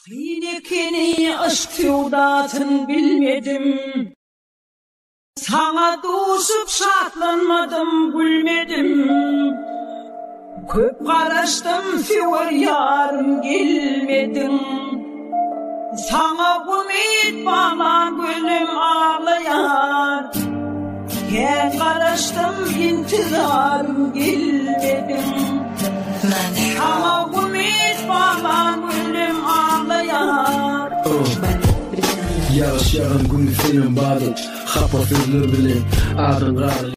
Yinekeni aşk tevdatın bilmedim. Sana duşup şatlanmadım, gülmedim. Köp karıştım feryarım gelmedim. Sana ümit bağlan gönlüm ağlayar. Gel karıştım intizarım gelmedim. Sana ümit bağlan gönlüm ağlayar. Yağış yağan gün senin bağdın. Hapa sözler bilen adın